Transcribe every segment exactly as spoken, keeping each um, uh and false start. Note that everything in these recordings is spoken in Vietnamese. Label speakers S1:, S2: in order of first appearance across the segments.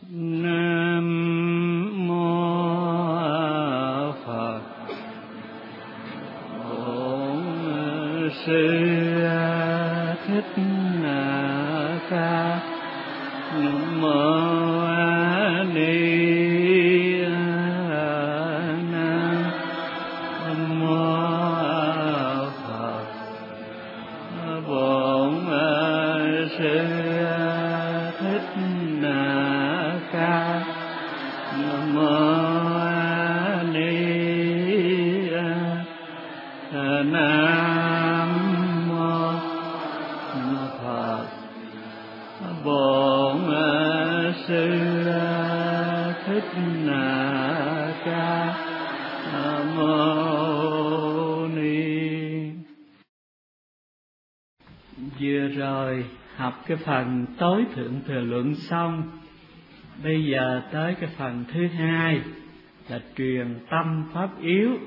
S1: Nam mô Phật. Bổn Sư Thích Ca Nam mô A Di Nam mô Phật. Bổn Sư Thích Ca Nam mô A Di Nam mô Phật. Bổn Sư Thích Ca Nam mô Ni. Vừa rồi học cái phần tối thượng thừa luận xong, bây giờ tới cái phần thứ hai là truyền tâm pháp yếu.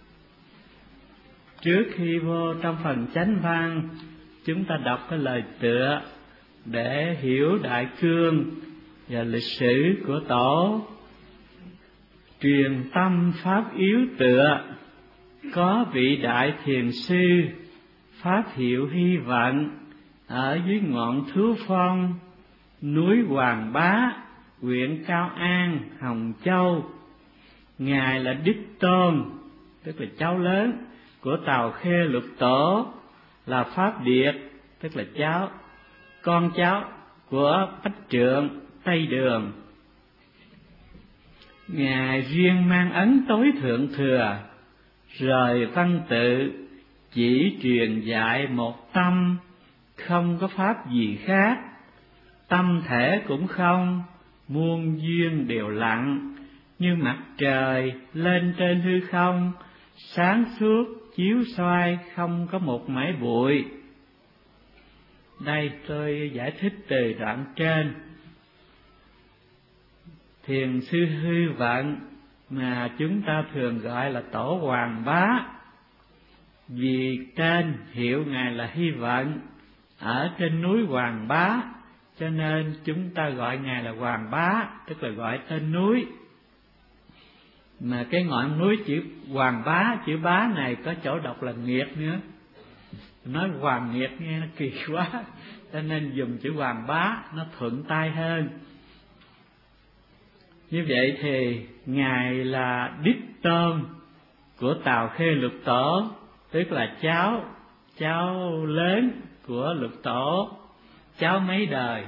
S1: Trước khi vô trong phần chánh văn, chúng ta đọc cái lời tựa để hiểu đại cương và lịch sử của tổ. Truyền tâm pháp yếu tựa: có vị đại thiền sư pháp hiệu Hy Vận ở dưới ngọn Thú Phong, núi Hoàng Bá, huyện Cao An, Hồng Châu. Ngài là đích tôn, tức là cháu lớn của Tào Khê Lục Tổ, là Pháp Điệt, tức là cháu, con cháu của Bách Trượng Tây Đường. Ngài riêng mang ấn tối thượng thừa, rời văn tự, chỉ truyền dạy một tâm, không có pháp gì khác. Tâm thể cũng không, muôn duyên đều lặng, như mặt trời lên trên hư không, sáng suốt chiếu xoay, không có một mảy bụi. Đây tôi giải thích từ đoạn trên. Thiền sư Hy Vận mà chúng ta thường gọi là Tổ Hoàng Bá, vì tên hiệu Ngài là Hy Vận, ở trên núi Hoàng Bá, cho nên chúng ta gọi Ngài là Hoàng Bá, tức là gọi tên núi. Mà cái ngọn núi chữ Hoàng Bá, chữ bá này có chỗ đọc là Nghiệt nữa. Nói Hoàng Nghiệt nghe nó kỳ quá, cho nên dùng chữ Hoàng Bá nó thuận tai hơn. Như vậy thì Ngài là đích tôn của Tào Khê Lục Tổ, tức là cháu, cháu lớn của Lục Tổ, cháu mấy đời.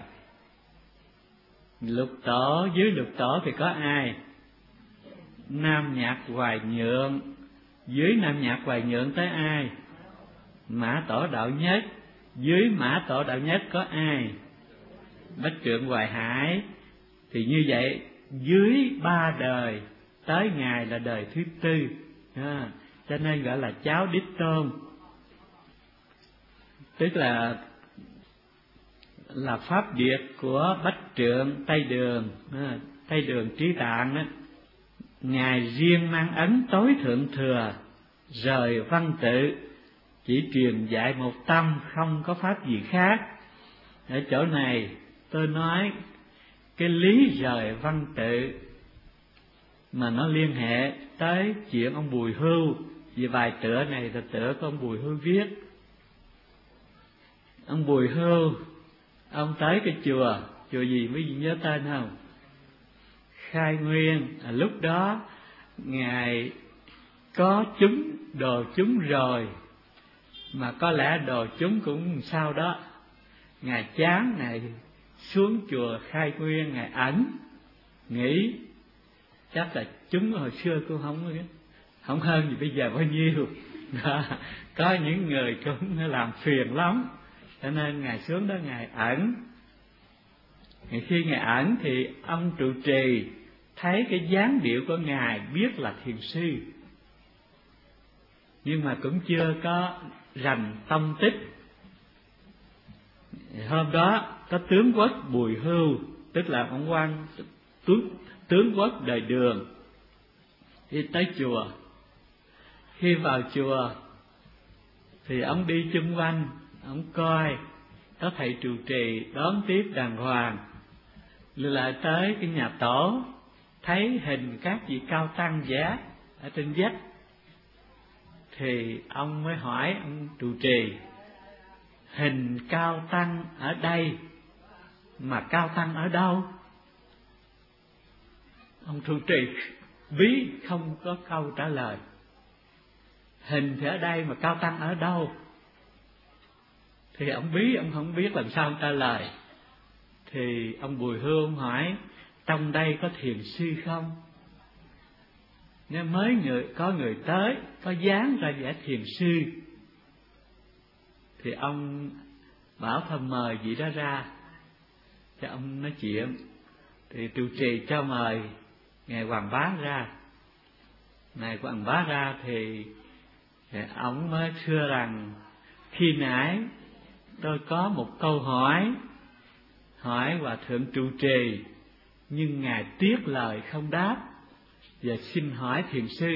S1: Lục Tổ, dưới Lục Tổ thì có ai? Nam Nhạc Hoài Nhượng. Dưới Nam Nhạc Hoài Nhượng tới ai? Mã Tổ Đạo Nhất. Dưới Mã Tổ Đạo Nhất có ai? Bách Trượng Hoài Hải. Thì như vậy dưới ba đời tới Ngài là đời thứ tư, à, cho nên gọi là cháu đích tôn, tức là là Pháp Điệt của Bách Trượng Tây Đường, à, Tây Đường Trí Tạng đó. Ngài riêng mang ấn tối thượng thừa, rời văn tự, chỉ truyền dạy một tâm, không có pháp gì khác. Ở chỗ này tôi nói cái lý rời văn tự mà nó liên hệ tới chuyện ông Bùi Hưu, vì bài tựa này là tựa của ông Bùi Hưu viết. Ông Bùi Hưu, ông tới cái chùa, chùa gì mới nhớ tên không? Khai Nguyên. À, lúc đó Ngài có chúng đồ chúng rồi, mà có lẽ đồ chúng cũng sau đó Ngài chán, Ngài xuống chùa Khai Nguyên, Ngài ẩn nghĩ chắc là chúng hồi xưa cũng không không hơn gì bây giờ bao nhiêu đó. Có những người cũng làm phiền lắm, cho nên Ngài xuống đó Ngài ẩn. Thì khi Ngài ẩn thì ông trụ trì thấy cái dáng điệu của Ngài biết là thiền sư, nhưng mà cũng chưa có rành tông tích. Hôm đó có tướng quốc Bùi Hưu, tức là ông quan tướng, tướng quốc đời Đường, đi tới chùa. Khi vào chùa thì ông đi chung quanh, ông coi có thầy trụ trì đón tiếp đàng hoàng. lại tới cái nhà tổ, thấy hình các vị cao tăng vẽ ở trên vách, thì ông mới hỏi ông trụ trì: hình cao tăng ở đây mà cao tăng ở đâu? Ông trụ trì bí không có câu trả lời. Hình thì ở đây mà cao tăng ở đâu? Thì ông bí, ông không biết làm sao ông trả lời. Thì ông Bùi Hưu hỏi: trong đây có thiền sư không? Nếu mới người có người tới, có dáng ra vẽ thiền sư, thì ông bảo thôi mời vị đó ra cho ông nói chuyện. Thì trụ trì cho mời ngài Hoàng Bá ra. Ngài Hoàng Bá ra thì, thì ông mới thưa rằng: khi nãy tôi có một câu hỏi hỏi hòa thượng trụ trì, nhưng ngài tiếc lời không đáp. Giờ xin hỏi thiền sư,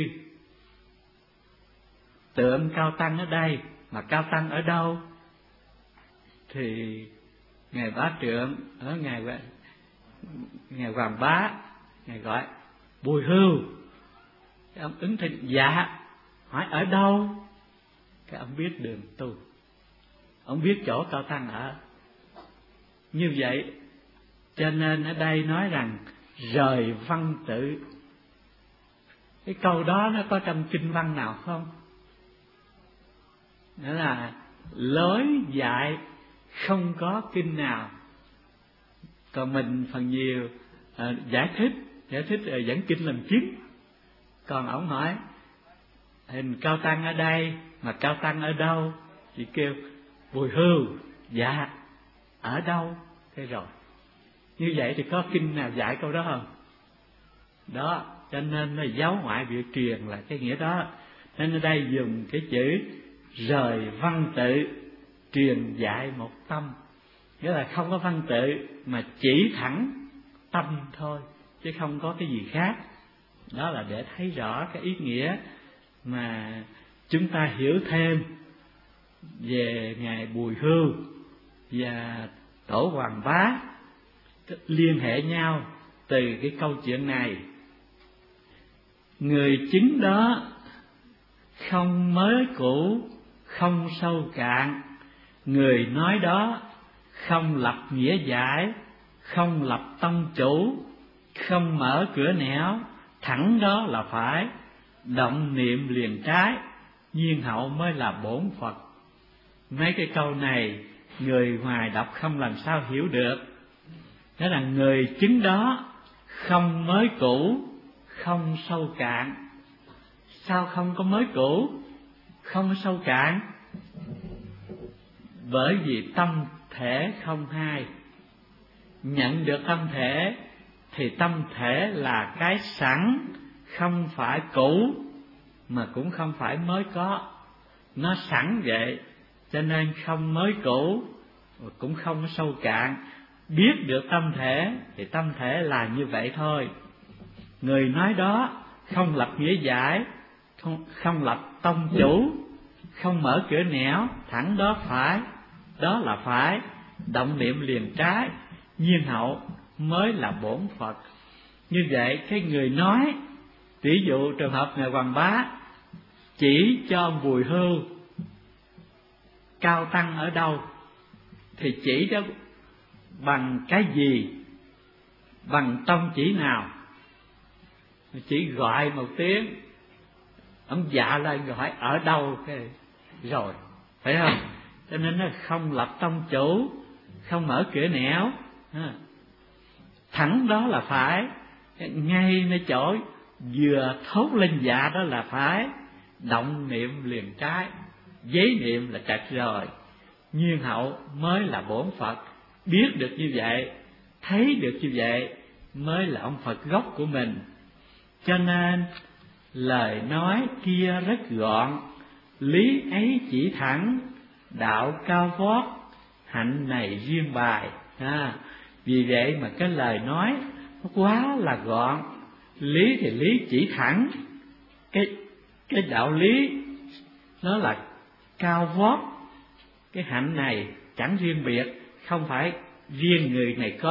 S1: tượng cao tăng ở đây mà cao tăng ở đâu? Thì ngài Bá Trượng ở ngài ngài Hoàng Bá, ngài gọi: Bùi Hưu. Cái ông ứng thanh: dạ. Hỏi ở đâu? Cái ông biết đường tu, ông biết chỗ cao tăng ở. Như vậy cho nên ở đây nói rằng rời văn tự. Cái câu đó nó có trong kinh văn nào không? Đó là lối dạy không có kinh nào. Còn mình phần nhiều à, giải thích giải thích à, dẫn kinh làm chứng. Còn ổng hỏi hình cao tăng ở đây mà cao tăng ở đâu, chỉ kêu Bùi Hưu. Dạ. Ở đâu? Thế rồi. Như vậy thì có kinh nào dạy câu đó không? Đó, cho nên là giáo ngoại biểu truyền là cái nghĩa đó. Nên ở đây dùng cái chữ rời văn tự, truyền dạy một tâm. Nghĩa là không có văn tự mà chỉ thẳng tâm thôi, chứ không có cái gì khác. Đó là để thấy rõ cái ý nghĩa mà chúng ta hiểu thêm về ngài Bùi Hưu và tổ Hoàng Bá, liên hệ nhau từ cái câu chuyện này. Người chính đó không mới cũ, không sâu cạn. Người nói đó không lập nghĩa giải, không lập tông chủ, không mở cửa nẻo, thẳng đó là phải. Động niệm liền trái, nhiên hậu mới là bổn Phật. Mấy cái câu này người ngoài đọc không làm sao hiểu được. Đó là người chứng đó không mới cũ, không sâu cạn. Sao không có mới cũ, không có sâu cạn? Bởi vì tâm thể không hai. Nhận được tâm thể thì tâm thể là cái sẵn, không phải cũ mà cũng không phải mới có. Nó sẵn vậy, cho nên không mới cũ cũng không có sâu cạn. Biết được tâm thể thì tâm thể là như vậy thôi. Người nói đó không lập nghĩa giải, không, không lập tông chủ, không mở cửa nẻo, thẳng đó phải, đó là phải. Động niệm liền trái, nhiên hậu mới là bổn Phật. Như vậy cái người nói, ví dụ trường hợp ngài Hoàng Bá chỉ cho ông Bùi Hưu cao tăng ở đâu, thì chỉ cho bằng cái gì, bằng tông chỉ nào? Chỉ gọi một tiếng, ông dạ lên gọi ở đâu cái rồi, phải không? Cho nên nó không lập tông chủ, không mở cửa nẻo, thẳng đó là phải. Ngay nơi chỗ vừa thốt lên dạ đó là phải. Động niệm liền trái, giấy niệm là trật rồi, nhiên hậu mới là bổn Phật. Biết được như vậy, thấy được như vậy mới là ông Phật gốc của mình. Cho nên lời nói kia rất gọn, lý ấy chỉ thẳng, đạo cao vót, hạnh này riêng bài. À, vì vậy mà cái lời nói nó quá là gọn. Lý thì lý chỉ thẳng, cái cái đạo lý nó là cao vót. Cái hạnh này chẳng riêng biệt, không phải riêng người này có,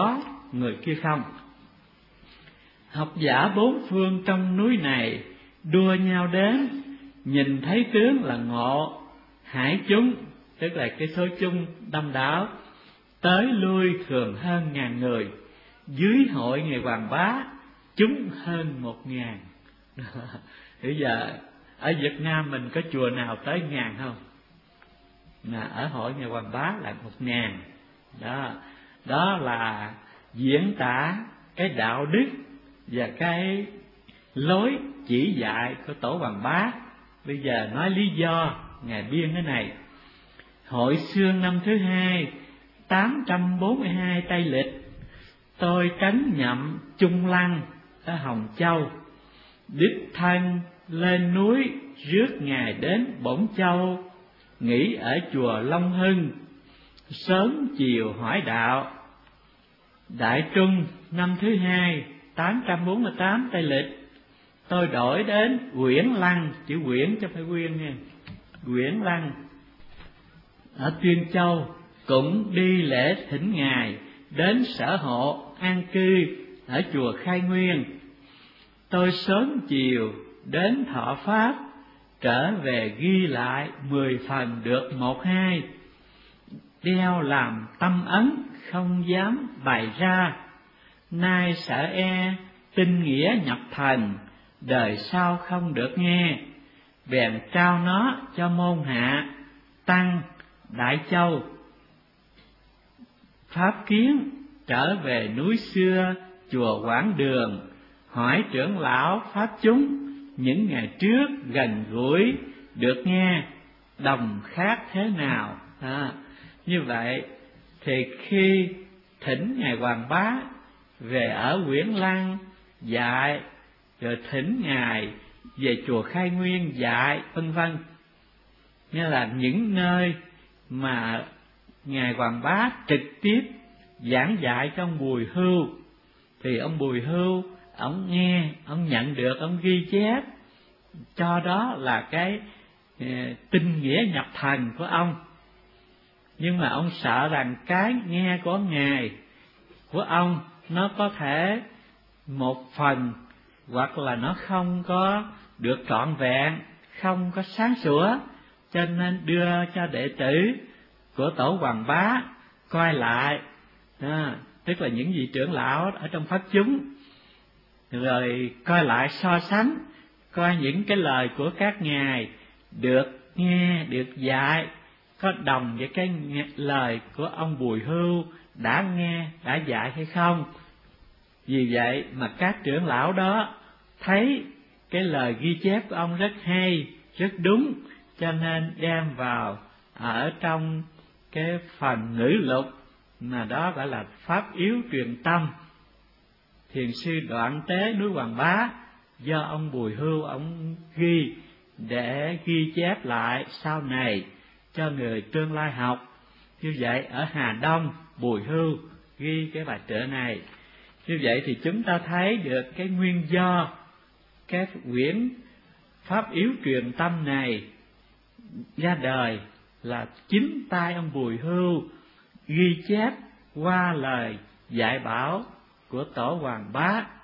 S1: người kia không. Học giả bốn phương trong núi này đua nhau đến, nhìn thấy tướng là ngộ, hải chúng, tức là cái số chung đông đảo, tới lui thường hơn ngàn người. Dưới hội ngày Hoàng Bá chúng hơn một ngàn. Bây giờ ở Việt Nam mình có chùa nào tới ngàn không? Mà ở hội ngày Hoàng Bá là một ngàn. Đó, đó là diễn tả cái đạo đức và cái lối chỉ dạy của Tổ Hoàng Bá. Bây giờ nói lý do Ngài biên thế này: hội xương năm thứ hai, tám trăm bốn mươi hai Tây Lịch, tôi tránh nhậm Trung Lăng ở Hồng Châu, đích thân lên núi rước Ngài đến Bổn Châu, nghỉ ở chùa Long Hưng, sớm chiều hỏi đạo. Đại Trung năm thứ hai, tám trăm bốn mươi tám Tây Lịch, tôi đổi đến Uyển Lăng, chữ Uyển chứ không phải Quyên nha, Uyển Lăng ở Tuyên Châu, cũng đi lễ thỉnh Ngài đến sở hộ an cư ở chùa Khai Nguyên. Tôi sớm chiều đến thọ pháp, trở về ghi lại mười phần được một hai, đeo làm tâm ấn không dám bày ra. Nay sợ e tinh nghĩa nhập thành, đời sau không được nghe, bèn trao nó cho môn hạ tăng Đại Châu. Pháp kiến trở về núi xưa chùa Quảng Đường, hỏi trưởng lão pháp chúng những ngày trước gần gũi, được nghe đồng khác thế nào. À, như vậy thì khi thỉnh Ngài Hoàng Bá về ở Uyển Lăng dạy, rồi thỉnh Ngài về chùa Khai Nguyên dạy, vân vân, như là những nơi mà Ngài Hoàng Bá trực tiếp giảng dạy cho ông Bùi Hưu, thì ông Bùi Hưu ông nghe, ông nhận được, ông ghi chép, cho đó là cái e, tinh nghĩa nhập thần của ông. Nhưng mà ông sợ rằng cái nghe của Ngài, của ông, nó có thể một phần hoặc là nó không có được trọn vẹn, không có sáng sủa, cho nên đưa cho đệ tử của Tổ Hoàng Bá coi lại, à, tức là những vị trưởng lão ở trong pháp chúng, rồi coi lại so sánh, coi những cái lời của các ngài được nghe, được dạy có đồng với cái lời của ông Bùi Hưu đã nghe, đã dạy hay không. Vì vậy mà các trưởng lão đó thấy cái lời ghi chép của ông rất hay, rất đúng, cho nên đem vào ở trong cái phần ngữ lục mà đó gọi là pháp yếu truyền tâm. Thiền sư Đoạn Tế núi Hoàng Bá do ông Bùi Hưu ông ghi để ghi chép lại sau này cho người tương lai học. Như vậy ở Hà Đông Bùi Hưu ghi cái bài tựa này. Như vậy thì chúng ta thấy được cái nguyên do cái quyển pháp yếu truyền tâm này ra đời là chính tay ông Bùi Hưu ghi chép qua lời dạy bảo của Tổ Hoàng Bá